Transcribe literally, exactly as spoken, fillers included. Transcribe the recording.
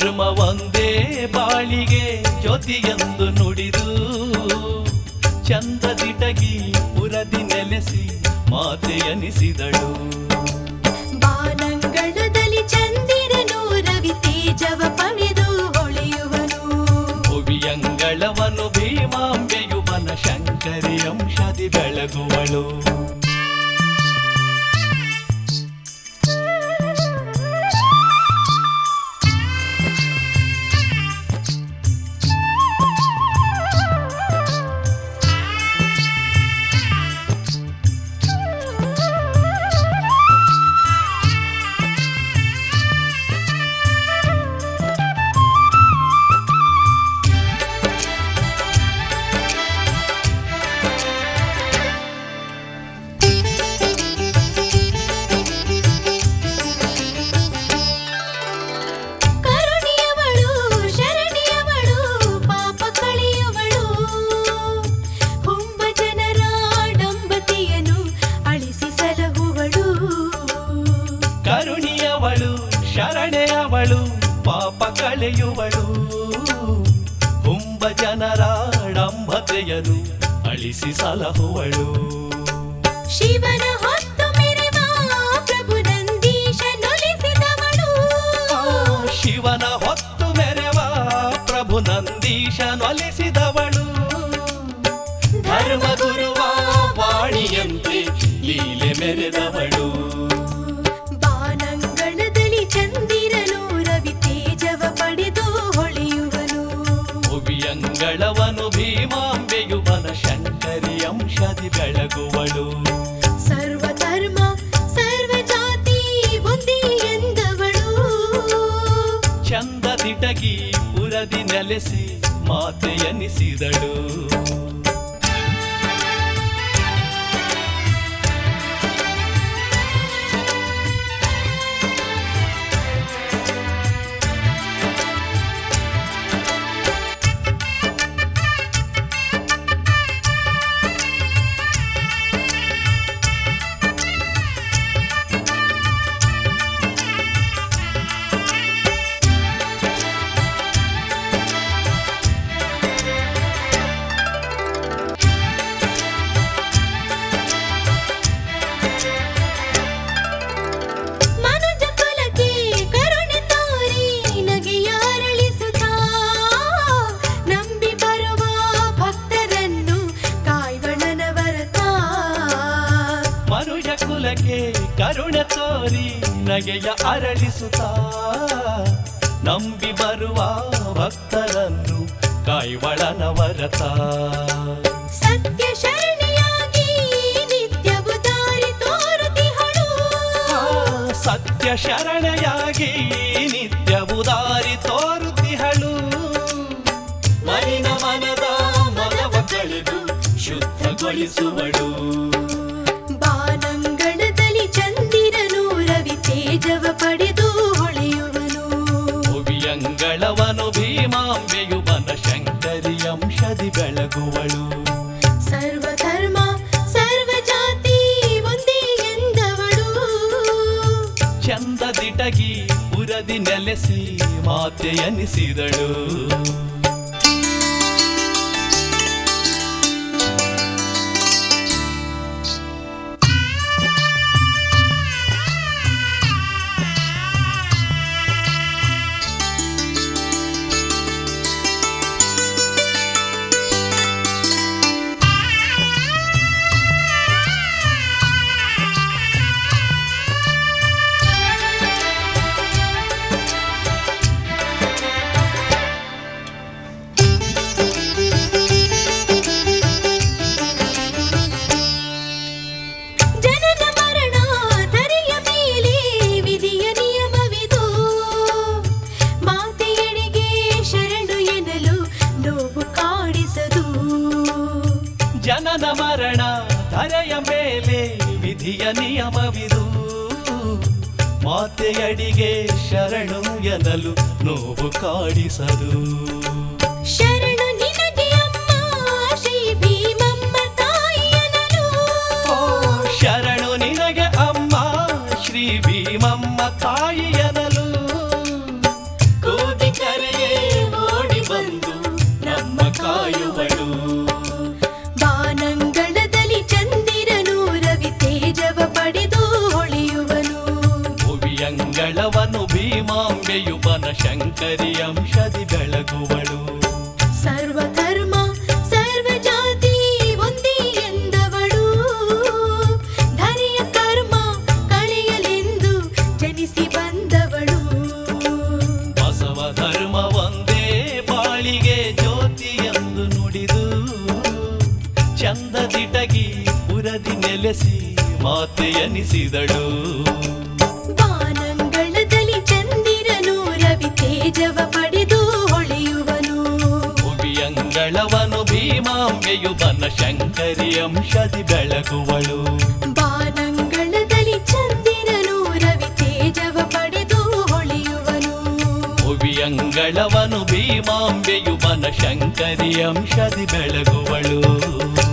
ಧರ್ಮ ಒಂದೇ ಬಾಳಿಗೆ ಜ್ಯೋತಿಯೆಂದು ನುಡಿದು ಚಂದದಿಟಗಿ ಪುರದಿ ನೆಲೆಸಿ ಮಾತೆ ಎನಿಸಿದಳು. ಬಾನಂಗಳದಲ್ಲಿ ಚಂದಿರನು ರವಿ ತೇಜವ ಪಡೆದು ಹೊಳೆಯುವನು. ಭುವಿಯಂಗಳವನು ಭೀಮಾಂಬೆಯು ಬನ ಶಂಕರಿ ಅಂಶದಿ ಬೆಳಗುವಳು. ಶರಣೆಯವಳು ಪಾಪ ಕಳೆಯುವಳು, ಹುಂಬ ಜನರ ಡಂಬತೆಯನು ಅಳಿಸಿ ಸಲಹುವಳು. ಶಿವನ ಹೊತ್ತು ಮೆರೆವ ಪ್ರಭು ನಂದೀಶನೊಲಿಸಿದವಳು. ಶಿವನ ಹೊತ್ತು ಮೆರೆವ ಪ್ರಭು ನಂದೀಶನೊಲಿಸಿದವಳು. ಧರ್ಮ ಗುರುವ ವಾಣಿಯಂತೆ ಲೀಲೆ ಮೆರೆದವಳು. ಚಂದಿರನು ರವಿ ತೇಜವ ಪಡೆದು ಹೊಳೆಯುವನು. ಭುವಿಯಂಗಳವನು ಭೀಮಾಂಬೆಯು ಬನ ಶಂಕರಿ ಅಂಶದಿ ಬೆಳಗುವಳು. ಸರ್ವ ಧರ್ಮ ಸರ್ವ ಜಾತಿ ಒಂದೇ ಎಂದವಳು. ಚಂದದಿಟಗಿ ಪುರದಿ ನೆಲೆಸಿ ಮಾತೆ ಎನಿಸಿದಳು. ಕರುಣೆ ತೋರಿ ನಗೆಯ ಅರಳಿಸುತ್ತಾ ನಂಬಿ ಬರುವ ಭಕ್ತರನ್ನು ಕಾಯ್ವಳನವರತ. ಸತ್ಯ ಶರಣೆಯಾಗಿ ನಿತ್ಯವು ದಾರಿ ತೋರುತಿಹಳು. ಸತ್ಯ ಶರಣೆಯಾಗಿ ನಿತ್ಯವು ದಾರಿ ತೋರುತಿಹಳು. ಮಲಿನ ಮನದ ಮನವ ಕಳೆದು ಶುದ್ಧಗೊಳಿಸುವಳು. ಚಂದಿರನು ರವಿ ತೇಜವ ಪಡೆದು ಹೊಳೆಯುವನು. ಭುವಿಯಂಗಳವನು ಭೀಮಾಂಬೆಯು ಬನ ಶಂಕರಿ ಅಂಶದಿ ಬೆಳಗುವಳು. ಸರ್ವ ಧರ್ಮ ಸರ್ವ ಜಾತಿ ಒಂದೇ ಎಂದವಳು. ಚಂದದಿಟಗಿ ಪುರದಿ ನೆಲೆಸಿ ಮಾತೆ ಎನಿಸಿದಳು. ಜನನ ಮರಣ ಧರೆಯ ಮೇಲೆ ವಿಧಿಯ ನಿಯಮವಿದು. ಮಾತೆಯಡಿಗೆ ಶರಣು ಎನ್ನಲು ನೋವು ಕಾಡಿಸದು. ಶರಣು ನಿನಗೆ ಅಮ್ಮ ಶ್ರೀ ಭೀಮಮ್ಮ ತಾಯಿಯನಲು. ಶರಣು ನಿನಗೆ ಅಮ್ಮ ಶ್ರೀ ಭೀಮಮ್ಮ ತಾಯಿಯನಲು. ಕೂಗಿ ಶಂಕರಿ ಅಂಶದಿ ಬೆಳಗುವಳು. ಸರ್ವಧರ್ಮ ಸರ್ವಜಾತಿ ಒಂದೇ ಎಂದವಳು, ಧರೆಯ ಕರ್ಮ ಕಳೆಯಲೆಂದು ಜನಿಸಿ ಬಂದವಳು. ಬಸವ ಧರ್ಮ ಒಂದೇ ಬಾಳಿಗೆ ಜ್ಯೋತಿ ಎಂದು ನುಡಿದು, ಚಂದದಿಟಗಿ ಪುರದಿ ನೆಲೆಸಿ ಮಾತೆ ಎನಿಸಿದಳು. ಬಾನಂಗಳದಲ್ಲಿ ಚಂದಿರನು ರವಿ ತೇಜವ ಪಡೆದು ಹೊಳೆಯುವನು. ಭುವಿಯಂಗಳವನು ಭೀಮಾಂಬೆಯು ಬನ ಶಂಕರಿ ಅಂಶದಿ ಬೆಳಗುವಳು. ಬಾನಂಗಳದಲ್ಲಿ ಚಂದಿರನು ರವಿ ತೇಜವ ಪಡೆದು ಹೊಳೆಯುವನು. ಭುವಿಯಂಗಳವನು ಭೀಮಾಂಬೆಯು ಬನ ಶಂಕರಿ ಅಂಶದಿ ಬೆಳಗುವಳು.